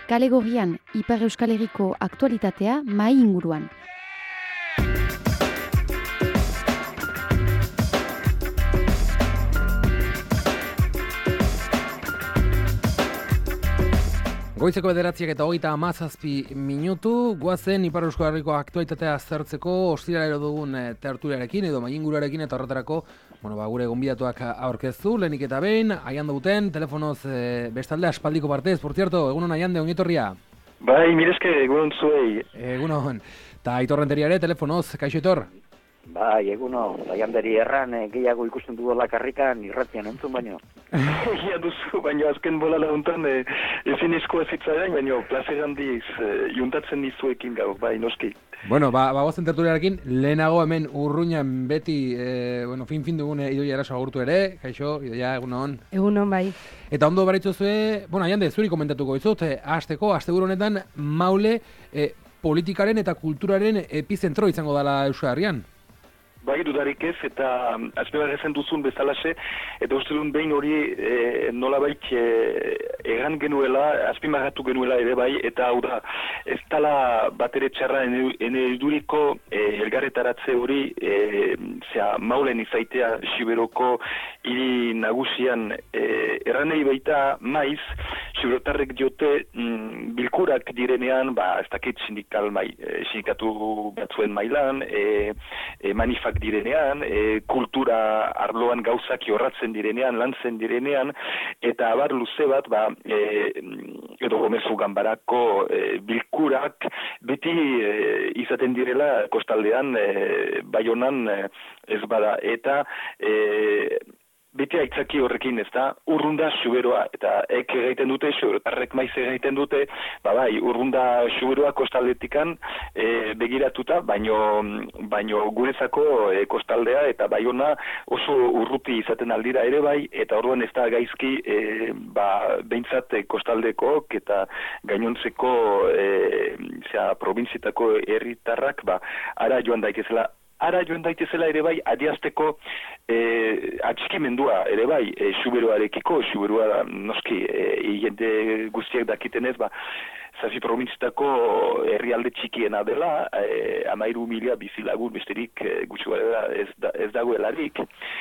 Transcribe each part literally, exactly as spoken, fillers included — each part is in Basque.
Kale Gorrian, Ipar Euskal Herriko aktualitatea mahai inguruan. Goizeko bederatziak eta hogeita hamazazpi minutu, guazen Ipar Euskal Herriko aktualitatea aztertzeko ostiralero dugun e, tertuliarekin edo maingurarekin eta horretarako bueno, ba, gure gonbidatuak aurkeztu, lehenik eta behin, aian duten, telefonoz e, bestalde aspaldiko partez, por cierto, egunon aian de ongitorria. Bai, mirezke, egunon zuei. Egunon, eta aitorrenteria ere, telefonoz, kaixo Aitor? Bai, eguno, aiandari erran, eh, gehiago ikusten du karrikan irratian entzun baino. Egia duzu, baino azken bola laguntan e, ezin izko ezitzaren, baino plazer handiz e, juntatzen nizuekin gaur, bai, noski. Bueno, ba, ba gozen tertuliarekin, lehenago hemen urruñan beti, e, bueno, fin-fin dugun Idoia Eraso agurtu ere, kaixo, Idoia, egunon. Egunon, bai. Eta ondo baritzu zue, bueno, aiande, zuri komentatuko izut, e, hasteko, asteburu honetan, Maule, e, politikaren eta kulturaren epizentro izango dela Euskal Herrian. Bai, dudarik ez, eta azpimarratzen duzun bezalaxe, eta uste duen behin hori e, nolabait e, egan genuela, azpimarratu genuela ere bai, eta hau da, ez tala bat ere txarra ene eduriko e, elgarretaratze hori, e, zera, Maulen izaitea Siberoko hiri nagusian e, erranei baita maiz, Siberotarrek diote mm, bilkurak direnean, ba, ez dakit sindikal mai, e, sindikatu batzuen mailan, e, e, manifak direnean, e, kultura arloan gauzak jorratzen direnean, lantzen direnean, eta abar luze bat, ba, e, edo gomezu ganbarako e, bilkurak beti e, izaten direla kostaldean, e, Baionan e, ez bada, eta e, beti aitzaki horrekin, ez da, urrunda Xuberoa, eta ek egiten dute, Xuberotarrek maiz egiten dute, ba bai, urrunda Xuberoa kostaldetikan e, begiratuta, baino, baino gurezako e, kostaldea eta Baiona oso urruti izaten aldira ere bai, eta orduan ez da gaizki, e, ba, behintzat e, kostaldeko eta gainontzeko e, zera, provinzietako herritarrak, ba, ara joan daitezela. Ara joan daitezela ere bai, adiazteko e, atxikimendua ere bai, e, Xuberoarekiko, Xuberoa noski, e, jende guztiak dakitenez, ba, zazi provintzitako herrialde txikiena dela, e, amairu mila bizilagun besterik e, gutxi gara ez, da, ez dagoelarik.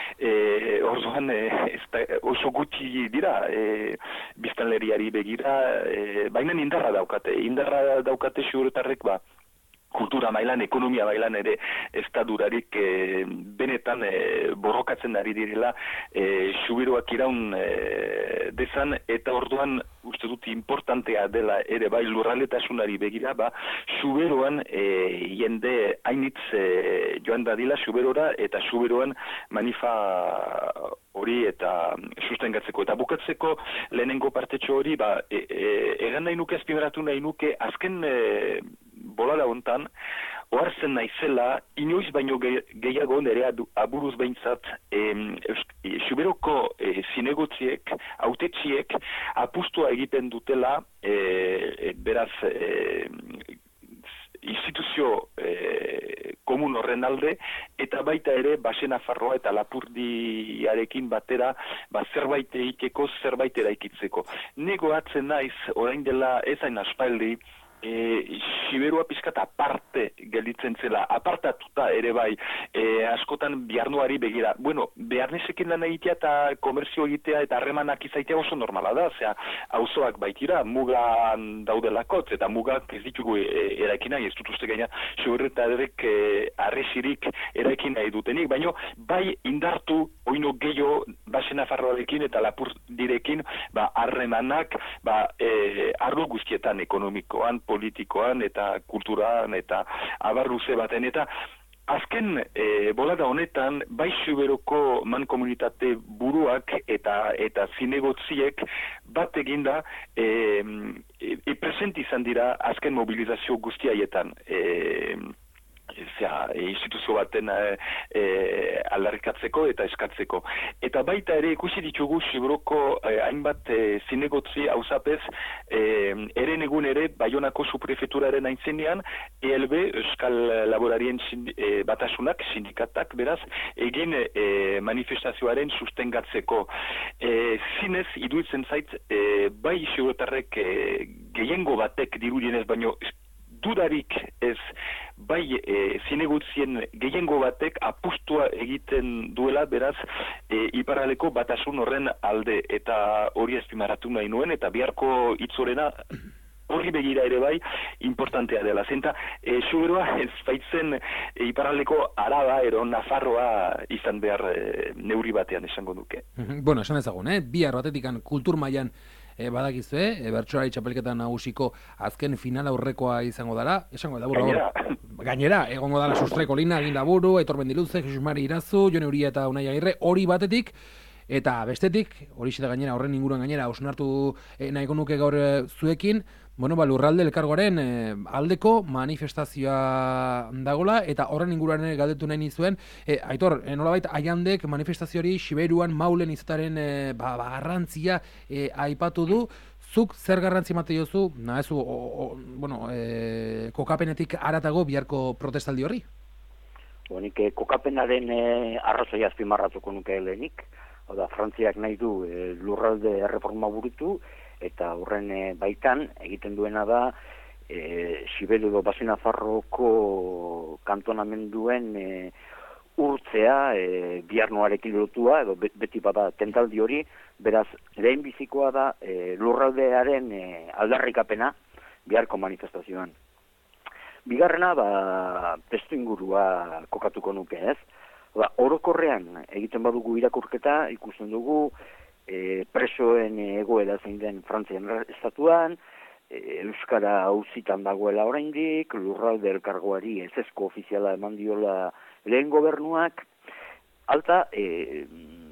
E, orduan e, ez da, oso gutxi dira, e, biztanleriari begira, e, baina indarra daukate, indarra daukate Xuberotarrek, ba, kultura mailan, ekonomia mailan ere estadurarik e, benetan e, borrokatzen ari direla e, Xuberoak iraun e, dezan, eta orduan uste dut importantea dela ere bai lurraldetasunari begira, ba, Xuberoan e, jende hainitz e, joan dadila Xuberora eta Xuberoan manifa hori eta sustengatzeko. Eta bukatzeko lehenengo partetxo hori, ba, e, e, egan nahi nuke, azpimarratu nahi nuke, azken e, bolada hontan, ohartzen naizela, inoiz baino gehiago nere aburuz behintzat, Xuberoko e, zinegotziek, autetxiek, apustua egiten dutela, e, beraz, e, instituzio e, komun horren alde, eta baita ere Baxe Nafarroa eta Lapurdiarekin batera ba, zerbait egiteko, zerbait eraikitzeko. Negoatzen naiz, orain dela ezain aspaldi, E, Siberua pizkat aparte gelditzen zela, apartatuta ere bai, e, askotan biarnuari begira. Bueno, beharnesekin lan egitea eta komerzio egitea eta harremanak izaitea oso normala da, osea, auzoak baitira, mugan daudelakotz, eta mugak ez ditugu e, eraikina, ez dut uste gaina, Xuberotarrek e, arresirik eraikina edutenik, baino bai indartu, oino gehiago Baxe Nafarroarekin eta Lapurdirekin, ba, harremanak, ba, e, arlo guztietan ekonomikoan, politikoan eta kulturaan eta abar luze baten, eta azken e, bolada honetan bai Xuberoko mankomunitate buruak eta eta zinegotziek bat eginda e, e, present izan dira azken mobilizazio guztiaietan. E, Zera, instituzio baten e, e, aldarrikatzeko eta eskatzeko. Eta baita ere ikusi ditugu Xuberoko e, hainbat e, zinegotzi hauzapez e, eren egun ere Baionako suprefeturaren aintzenean E L B, Euskal Laborarien sindi, e, batasunak, sindikatak, beraz, egin e, manifestazioaren sustengatzeko. E, zinez, iduitzen zait, e, bai Xuberotarrek e, gehiengo batek dirudienez baino dudarik ez bai e, zinegutzien gehiengo batek apustua egiten duela beraz e, iparraldeko batasun horren alde eta hori azpimarratu nahi nuen eta biharko hitzorena horri begira ere bai importantea dela. Zenta, e, sugeroa ez baitzen e, iparraldeko Araba ero Nafarroa izan behar e, neurri batean esango duke. Bueno, esan ezagun, eh? Bihar batetikan kultur mailan E, badakizue, e, bertsolari txapelketan nagusiko azken final aurrekoa izango dara, esango da buru. Gainera. Gainera, egongo dara sustreko lina, egin laburu, Aitor Mendiluze, Jesus Mari Irazu, Jon Uria eta Unai Agirre, hori batetik, eta bestetik, hori da gainera, horren inguruan gainera, osnartu e, nahiko nuke gaur e, zuekin, bueno, ba, lurralde elkargoaren e, aldeko manifestazioa dagola, eta horren inguruan ere galdetu nahi nizuen, e, Aitor, e, nolabait, aiandek manifestazio hori Siberuan maulen izataren e, ba, ba, garrantzia e, aipatu du, zuk zer garrantzi emate jozu, nahezu, bueno, e, kokapenetik haratago biharko protestaldi horri? Bonik, kokapenaren e, arrazoia azpimarratuko nuke helenik, hau da, Frantziak nahi du e, lurralde erreforma burutu, eta horren e, baitan egiten duena da e, Siberu edo Basen Nafarroko kantonamenduen e, urtzea e, biharnoarekin lotua, edo beti bada tentaldi hori, beraz lehen bizikoa da e, lurraldearen e, aldarrikapena biharko manifestazioan. Bigarrena, ba, testu ingurua kokatuko nuke, ez? Ba, orokorrean egiten badugu irakurketa, ikusten dugu e, presoen egoera zein den Frantzian estatuan, e, Euskara auzitan dagoela oraindik, lurralde elkargoari ezezko ofiziala eman diola lehen gobernuak, alta e,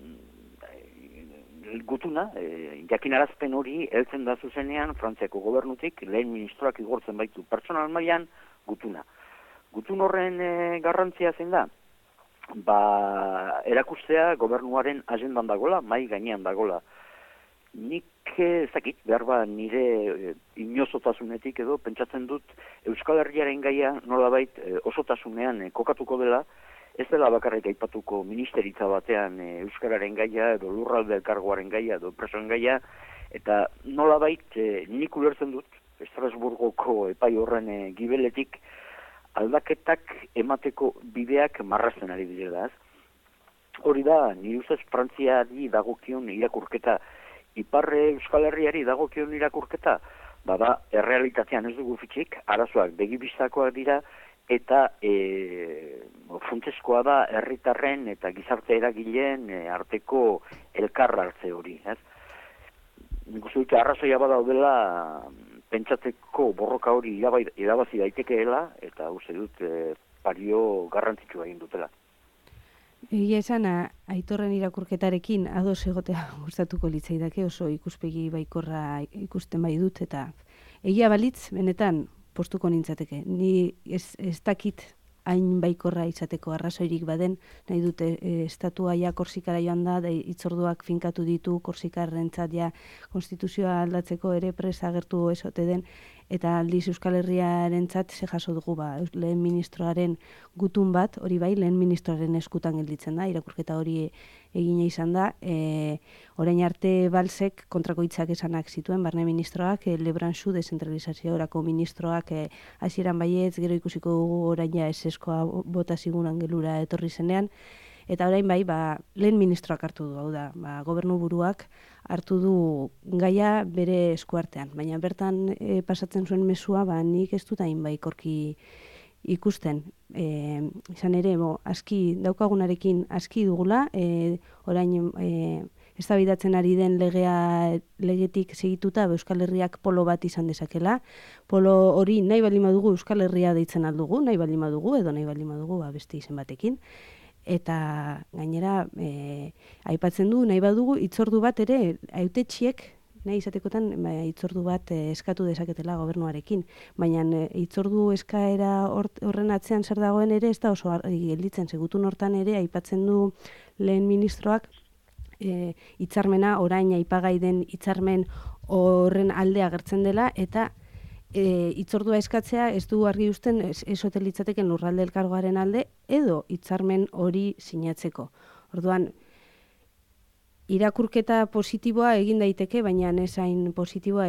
gutuna, e, jakinarazpen hori heltzen da zuzenean Frantziako gobernutik, lehen ministroak igortzen baitu pertsonal mailan gutuna. Gutun horren e, garrantzia zein da? Ba, erakustea gobernuaren agendan dagola, mai gainean dagola. Nik ez dakit, behar ba nire e, inozotasunetik edo pentsatzen dut Euskal Herriaren gaia nolabait e, osotasunean e, kokatuko dela, ez dela bakarrik aipatuko ministeritza batean e, Euskararen gaia edo lurralde elkargoaren gaia edo presoen gaia, eta nolabait e, nik ulertzen dut Estrasburgoko epai horren e, gibeletik aldaketak emateko bideak marrazten ari direla. Hori da, nire ustez Frantziari dagokion irakurketa, Iparre Euskal Herriari dagokion irakurketa, bada, errealitatean ez dugu fitxik, arazoak begibistakoak dira, eta e, funtsezkoa da herritarren eta gizarte eragileen e, arteko elkarra hartze hori. Ez? Nik uste dute arrazoia badaudela pentsatzeko borroka hori irabazi daitekeela, eta uste dut e, pario garrantzitsua egin dutela. Egia esan, Aitorren irakurketarekin ados egotea gustatuko litzaidake, oso ikuspegi baikorra ikusten bai dut, eta egia balitz, benetan, postuko nintzateke. Ni ez, ez dakit hain baikorra izateko arrazoirik baden, nahi dute e, estatua ja Korsikara joan da, da itzorduak finkatu ditu Korsikarrentzat ja konstituzioa aldatzeko ere presa agertu esote den, eta aldiz Euskal Herriarentzat ze jaso dugu ba, lehen ministroaren gutun bat, hori bai, lehen ministroaren eskutan gelditzen da, irakurketa hori egina izan da, e, orain arte balsek kontrako hitzak esanak zituen, barne ministroak, e, Lebranchu dezentralizaziorako ministroak e, hasieran baietz, gero ikusiko dugu orain ja eseskoa bota zigunan gelura etorri zenean, eta orain bai, ba, lehen ministroak hartu du, hau da, ba, gobernu buruak hartu du gaia bere eskuartean, baina bertan e, pasatzen zuen mezua, ba, nik ez dut hain baikorki ikusten. E, izan ere, bo, aski, daukagunarekin aski dugula, e, orain e, eztabaidatzen ari den legea legetik segituta Euskal Herriak polo bat izan dezakela. Polo hori nahi baldin badugu Euskal Herria deitzen aldugu, nahi baldin badugu, edo nahi baldin badugu ba, beste izen batekin. Eta gainera, e, aipatzen du, nahi badugu, itzordu bat ere, hautetxiek, nahi izatekotan, ba, itzordu bat e, eskatu dezaketela gobernuarekin. Baina e, itzordu eskaera horren atzean zer dagoen ere, ez da oso argi gelditzen, segutun hortan ere, aipatzen du lehen ministroak, e, hitzarmena, orain aipagai den hitzarmen horren alde agertzen dela, eta E, itzordua eskatzea ez du argi usten esote litzateken lurralde elkargoaren alde edo hitzarmen hori sinatzeko. Orduan, irakurketa positiboa egin daiteke, baina ez hain positiboa ere.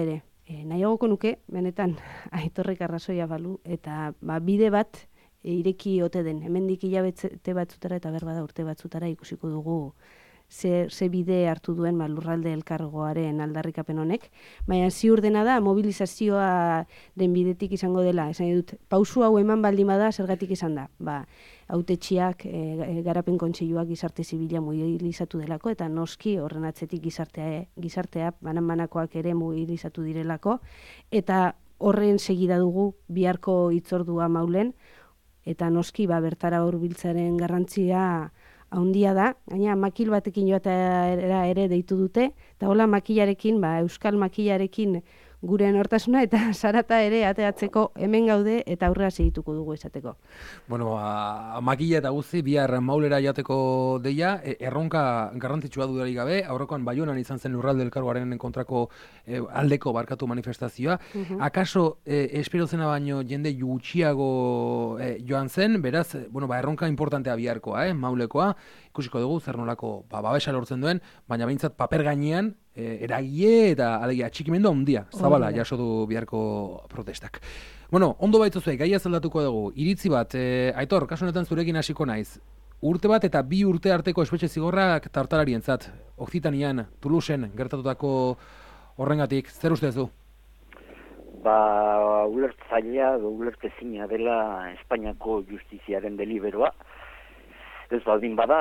E, nahiagoko nuke, benetan, Aitorrek arrazoia balu, eta ba, bide bat e, ireki ote den. Hemendik hilabete batzutara eta berbada urte batzutara ikusiko dugu ze, ze bide hartu duen ba, lurralde elkargoaren aldarrikapen honek. Baina ziur dena da, mobilizazioa den bidetik izango dela. Esan dut, pausu hau eman baldin bada, zergatik izan da. Ba, hautetxiak, e, garapen kontseiluak gizarte zibila mobilizatu delako, eta noski horren atzetik gizartea, gizartea banan-banakoak ere mobilizatu direlako, eta horren segida dugu biharko hitzordua Maulen, eta noski ba, bertara hurbiltzaren garrantzia handia da, gaina makil batekin joatera ere deitu dute, eta hola makilarekin, ba, euskal makilarekin gure nortasuna eta zarata ere ateatzeko hemen gaude eta aurrera segituko dugu esateko. Bueno, a, makila eta guzti, bihar Maulera jateko deia, e, erronka garrantzitsua dudarik gabe, aurrekoan Baionan izan zen lurralde elkargoaren kontrako e, aldeko barkatu manifestazioa. Uh-huh. Akaso, e, espero zena baino jende gutxiago e, joan zen, beraz, bueno, ba, erronka importantea biharkoa, eh, Maulekoa, ikusiko dugu, zer nolako ba, babesa lortzen duen, baina behintzat paper gainean, E, eragile eta alegia txikimendu handia zabala jaso du biharko protestak. Bueno, ondo baitzuzuek, gaia zaldatuko dugu. Iritzi bat, e, Aitor, kasu honetan zurekin hasiko naiz. Urte bat eta bi urte arteko espetxe zigorrak tartalarientzat. Okzitanian, Toulouseen gertatutako horrengatik, zer ustez du? Ba, ulertzailea, ulertezina dela Espainiako justiziaren deliberoa. Ez baldin bada,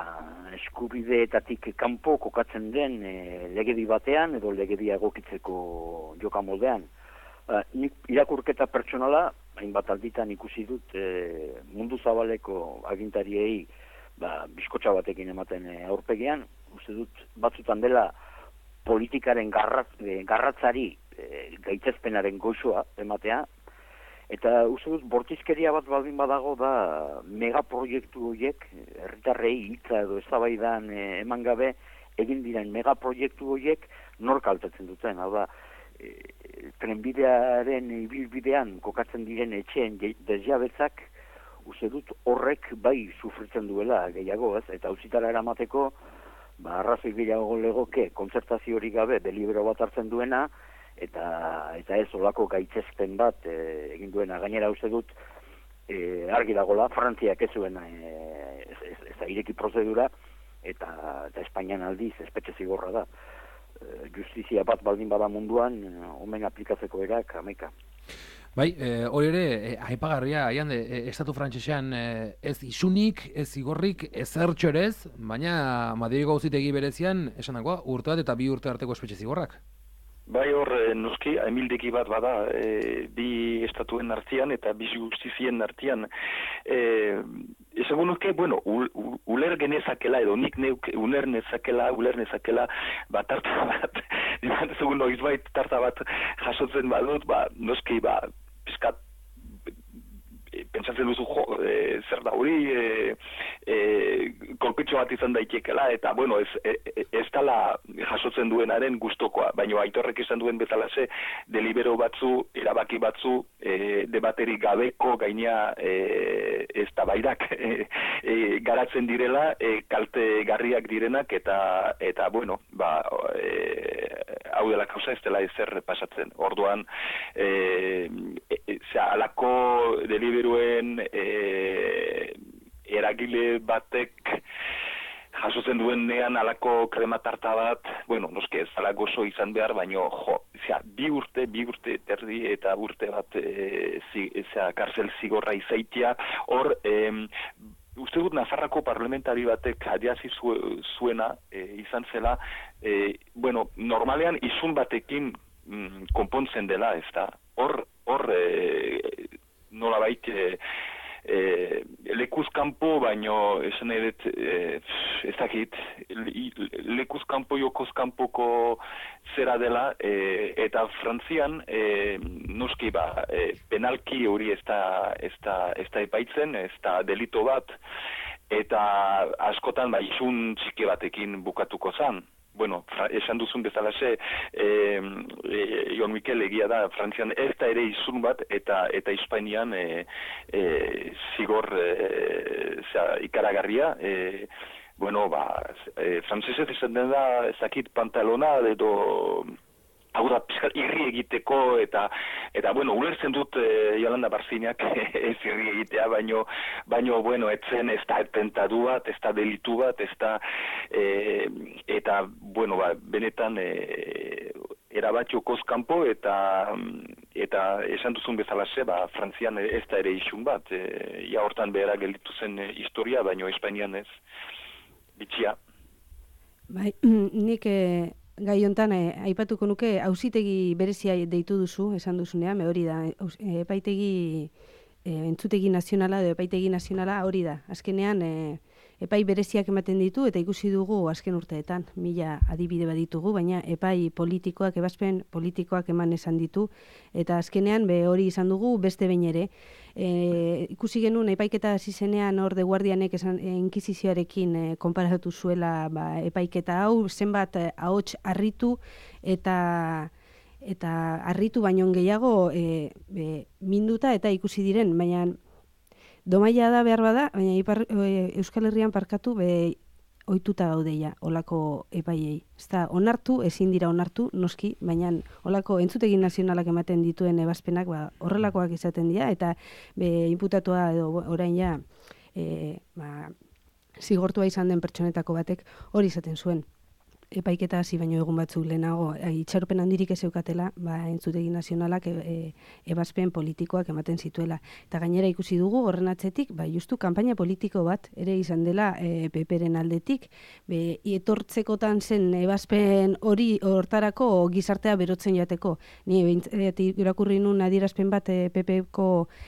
eskubideetatik kanpo kokatzen den e, legedi batean edo legedia egokitzeko jokamoldean. Ba, nik irakurketa pertsonala, hainbat alditan ikusi dut e, mundu zabaleko agintariei ba, bizkotxa batekin ematen e, aurpegian. Uste dut batzutan dela politikaren garrat, e, garratzari e, gaitzezpenaren goxoa ematea. Eta uste dut, bortizkeria bat baldin badago da megaproiektu horiek, herritarrei hitza edo eztabaidan e, eman gabe egin diren megaproiektu horiek nor kaltetzen duten. Hau da, e, trenbidearen ibilbidean kokatzen diren etxeen desjabetzak, uste dut horrek bai sufritzen duela gehiago, ez? Eta auzitara eramateko, ba, arrazoi gehiago legoke kontzertazio hori gabe delibero bat hartzen duena, eta eta ez olako gaitzespen bat e, egin duena. Gainera uste dut e, argi dagola, Frantziak ez zuen e, ez, ez, ez da ireki prozedura, eta, eta Espainian aldiz espetxe zigorra da. E, justizia bat baldin bada munduan, omen aplikatzeko erak hamaika. Bai, hori e, ere, e, aipagarria, aian, e, estatu frantsesean e, ez isunik, ez zigorrik, ez zertxo ere ez, baina Madrilgo auzitegi berezian, esan dagoa, urte bat eta bi urte arteko espetxe zigorrak. Bai hor, noski, haimildeki bat bada, e, bi estatuen artean eta bi justizien artean. E, esango nuke, bueno, ul, ul, uler genezakela, edo nik neuk uler nezakela, uler nezakela, ba, tarta bat, diman ezagun noizbait tarta bat jasotzen badut, ba, noski, ba, pizkat, pentsatzen duzu, jo, e, zer da hori, e, e, kolpetxo bat izan daitekela, eta, bueno, ez, e, ez dala jasotzen duenaren gustokoa, baina Aitorrek izan duen bezalaxe, delibero batzu, erabaki batzu, e, debateri gabeko gainea e, ez da bairak e, e, garatzen direla, e, kalte garriak direnak, eta, eta bueno, ba, e, hau dela kausa ez dela ezer pasatzen. Orduan, e, e, zera, alako deliberuen e, eragile batek jasotzen duenean alako krematarta bat, bueno, noske ez ala gozo izan behar, baino, jo, zera, bi urte, bi urte terdi eta urte bat e, zi, zera, karzel zigorra izaitia, hor, e, uste dut Nafarrako parlamentari batek adiazi zu, zuena e, izan zela, e, bueno, normalean izun batekin mm, konpontzen dela, ez da, hor, hor, e, nolabait, e, E, lekuz kanpo, baino esan edet e, ez dakit lekuz kanpo jokoz kanpoko zera dela e, eta Frantzian e, noski ba e, penalki hori ez da ez da ez da epaitzen, ez da delito bat eta askotan ba izun txiki batekin bukatuko zan. Bueno, esan duzun bezalaxe, e, e, Jon Mikel egia da, Frantzian ez da ere izun bat, eta eta Espainian e, e, zigor e, zera, ikaragarria, e, bueno, ba, e, frantzesez esan da, ezakit pantalona edo hau da, pixkat irri egiteko, eta, eta bueno, ulertzen dut e, Jolanda Barzinak ez irri egitea, baino, baino, bueno, etzen ez da atentatu bat, ez da delitu bat, ez da, e, eta, bueno, ba, benetan, e, erabatio kozkampo, eta, eta esan duzun bezalaxe, ba, Frantzian ez da ere isun bat, e, ja hortan behera gelditu zen e, historia, baino Espainian ez, bitxia. Bai, nik... E... Gai hontan, eh, aipatuko nuke, auzitegi berezia deitu duzu, esan duzunean, hori da, epaitegi, eh, entzutegi nazionala, edo epaitegi nazionala, hori da. Azkenean, eh, epai bereziak ematen ditu, eta ikusi dugu azken urteetan, mila adibide baditugu, baina epai politikoak, ebazpen politikoak eman esan ditu, eta azkenean, be hori izan dugu, beste behin ere. E, ikusi genuen epaiketa hasi zenean hor de guardianek esan e, inkisizioarekin e, konparatu zuela ba, epaiketa hau zenbat e, ahots harritu eta eta harritu baino gehiago e, e, minduta eta ikusi diren, baina domaia da behar bada, baina ipar, e, Euskal Herrian parkatu be ohituta gaudeia olako epaiei. Ezta onartu, ezin dira onartu, noski, baina olako entzutegi nazionalak ematen dituen ebazpenak ba, horrelakoak izaten dira, eta be, inputatua edo orain ja e, ba, zigortua izan den pertsonetako batek hori izaten zuen. Epaiketa hasi baino egun batzuk lehenago itxaropen handirik ez zeukatela, ba, entzutegi nazionalak e, e, ebazpen politikoak ematen zituela. Eta gainera ikusi dugu horren atzetik, ba, justu kanpaina politiko bat ere izan dela e, P Pren aldetik, be, etortzekotan zen ebazpen hori hortarako gizartea berotzen jateko. Ni irakurri nun adierazpen bat e, P Pko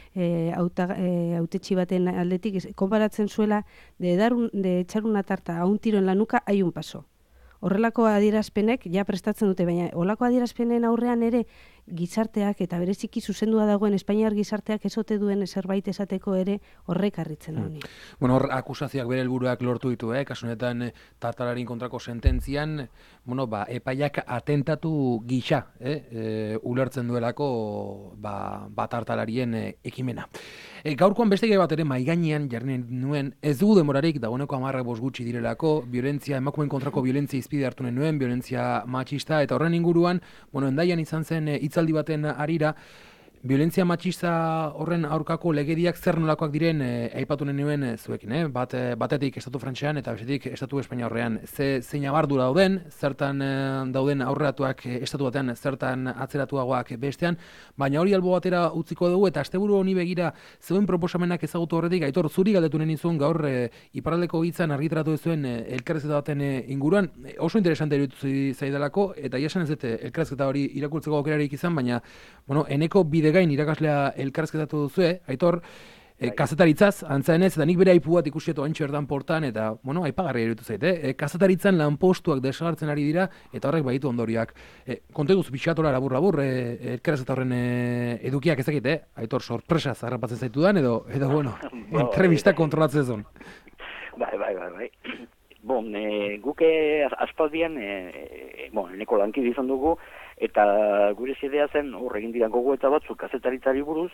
e, hautetxi baten aldetik, konparatzen zuela de, dar un, de echar una tarta a un tiro en la nuca hay un paso. Horrelako adierazpenek ja prestatzen dute, baina horrelako adierazpenen aurrean ere gizarteak eta bereziki zuzendua dagoen Espainiar gizarteak ezote duen zerbait esateko ere horrek harritzen honi. Hmm. Bueno, hor akusazioak bere helburuak lortu ditu, eh? Kasunetan Tartalarin kontrako sententzian, bueno, ba, epaiak atentatu gisa, eh? E, ulertzen duelako ba, ba Tartalarien e, ekimena. E, gaurkoan beste gai bat ere maigainean jarri nuen, ez dugu demorarik dagoeneko hamarrak bost gutxi direlako, violentzia, emakumeen kontrako violentzia izpide hartu nuen, violentzia matxista, eta horren inguruan, bueno, Hendaian izan zen e, hitzaldi baten arira, violentzia matxista horren aurkako legediak zer nolakoak diren e, aipatu nuen e, zuekin, eh? Bat, e, batetik estatu frantsean eta bestetik estatu Espainia horrean. Ze, zein abardura dauden, zertan e, dauden aurreratuak e, estatu batean, zertan atzeratuagoak bestean, baina hori albo batera utziko dugu eta asteburu honi begira zeuen proposamenak ezagutu horretik, Aitor, zuri galdetu nuen izun gaur e, iparraldeko hitzan argitaratu zuen e, elkarrizketa baten e, inguruan, e, oso interesante iruditu zaidalako, eta jasan ez dute elkarrizketa hori irakurtzeko aukerarik izan, baina, bueno, eneko bide gain irakaslea elkarrizketatu duzue, Aitor, e, kazetaritzaz, antzaenez, eta nik bere aipu bat ikusietu antxo erdan portan, eta, bueno, aipagarria iruditu zait, eh? E, kazetaritzan lanpostuak desagartzen ari dira, eta horrek baitu ondoriak. E, konte duzu pixatola labur-labur, e, elkarrizketa horren e, edukiak ezakit, eh? Aitor, sorpresa zarrapatzen zaitu edo, edo, bueno, entrevista kontrolatzen zuen. Bai, bai, bai, bai. Bon, e, guke aspaldian, e, e, bon, eneko lankide izan dugu, eta gure zidea zen, hor egin dira gogoeta batzuk kazetaritzari buruz,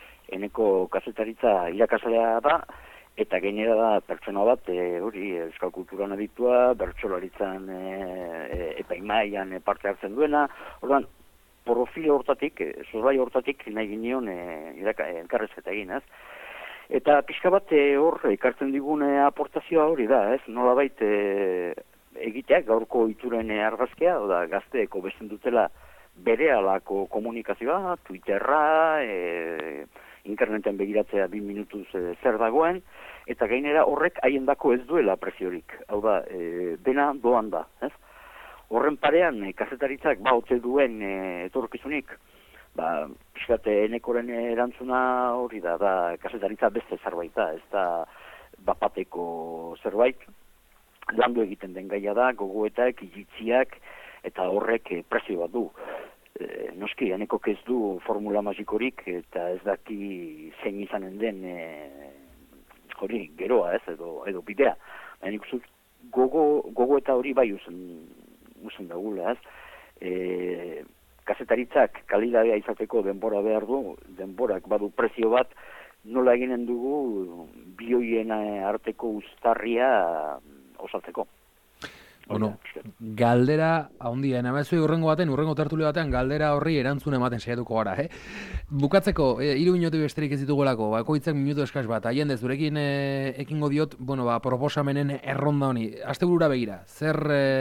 eneko kazetaritza irakaslea da, eta gainera da pertsona bat, e, hori, euskal kulturan aditua, bertsolaritzan e, e, epaimaian e, parte hartzen duena, orduan, profil hortatik, e, zozbai hortatik nahi gineon e, elkarrezketa egin, ez? Eta pixka bat e, hor ekartzen digune aportazioa hori da, ez? Nolabait e, egiteak gaurko ituren argazkia, oda gazteeko besten dutela bere alako komunikazioa, Twitterra, e, interneten begiratzea bi minutuz e, zer dagoen, eta gainera horrek haiendako ez duela preziorik. Hau da, e, dena doan da, ez? Horren parean, e, kazetaritzak bautze duen e, etorkizunik, ba, pixkate enekoren erantzuna hori da, da kazetaritza beste zerbait da, ez da bapateko zerbait, landu egiten den gaia da, gogoetak, iritziak, eta horrek e, prezio bat du. E, noski, enekok ez du formula magikorik, eta ez daki zein izanen den e, hori geroa, ez, edo, edo bidea. Baina nik gogo, gogo eta hori bai usen, usen dagula, ez. E, kazetaritzak kalidadea izateko denbora behar du, denborak badu prezio bat, nola eginen dugu bioien arteko uztarria osatzeko. Bueno, galdera handia, nabezu urrengo baten, urrengo tertulio batean, galdera horri erantzun ematen saiatuko gara, eh? Bukatzeko, e, hiru minutu besterik ez ditugolako, bakoitzak minutu eskas bat, haien dez, zurekin e, ekingo diot, bueno, ba, proposamenen erronda honi, asteburura begira, zer,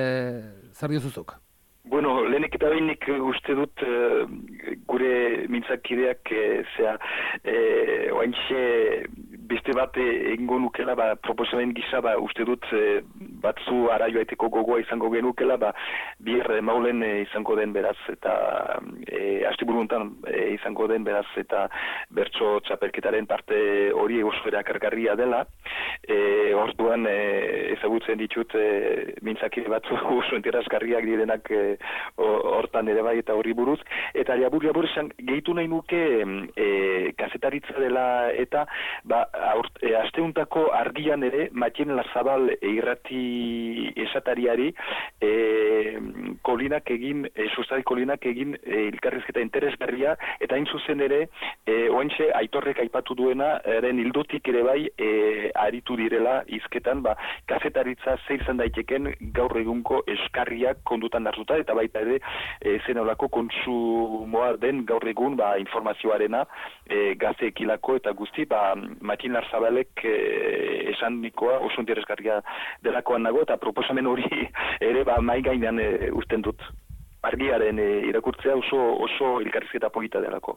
e, zer diozuzuk? Bueno, lehenik eta behinik uste dut uh, gure mintzakideak uh, zea uh, oaintxe beste bat egingo nukela, ba, proposamen gisa, ba, uste dut uh, batzu araioaiteko gogoa izango genukela, ba, bir uh, maulen uh, izango den beraz, eta uh, asteburu honetan uh, izango den beraz, eta bertso txapelketaren parte hori oso erakargarria dela. Uh, orduan uh, ezagutzen ditut uh, mintzakide batzu oso interesgarriak direnak uh, hortan ere bai eta horri buruz, eta labur-labur esan gehitu nahi nuke e, kazetaritza dela eta ba, e, asteuntako argian ere Matien Larzabal e, irrati esatariari e, kolinak egin, e, sustari kolinak egin e, elkarrizketa interesgarria, eta hain zuzen ere e, oentxe aitorrek aipatu duena eren hildotik ere bai e, aritu direla izketan, ba, kazetaritza ze izan daiteken gaur egunko eskarriak kondutan hartuta, eta baita ere e, zen olako kontsumoa den gaur egun ba, informazioarena e, gazeekilako eta guzti, ba, Matien Larzabalek e, esan nikoa oso interesgarria delakoan nago, eta proposamen hori ere ba, mai gainean e, usten dut. Argiaren e, irakurtzea oso, oso elkarrizketa polita delako.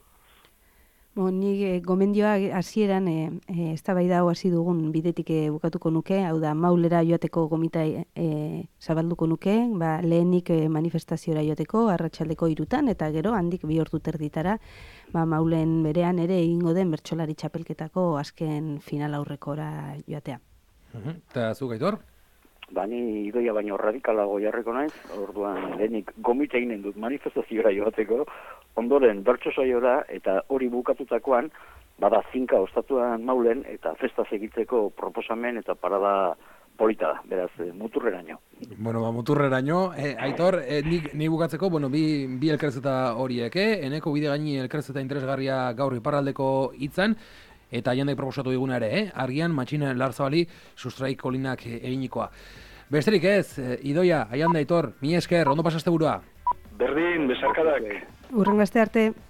Bo, nik e, gomendioa hasieran e, e, eztabaida hau hasi dugun bidetik e, bukatuko nuke, hau da maulera joateko gomita e, e, zabalduko nuke, ba, lehenik e, manifestaziora joateko, arratsaldeko irutan, eta gero handik bi ordu terditara, ba, maulen berean ere egingo den bertsolari txapelketako azken final aurrekora joatea. Eta zuk, Aitor? Bani idoia baino radikalago jarriko naiz, orduan lehenik gomita eginen dut manifestaziora joateko, ondoren bertso saiora eta hori bukatutakoan, bada zinka ostatuan maulen eta festa segitzeko proposamen eta parada polita da, beraz, muturreraino. Bueno, ba, muturreraino, eh, Aitor, eh, nik, nik bukatzeko, bueno, bi, bi elkarrizketa horiek, eh? Eneko bide gaini elkarrizketa interesgarria gaur iparraldeko hitzan, eta jendek proposatu diguna ere, eh? Argian, Matien Larzabali sustraik kolinak eginikoa. Besterik ez, Idoia, Aianda, Aitor, mi esker, ondo pasaste burua. Berdin, besarkadak. Urrengo aste arte.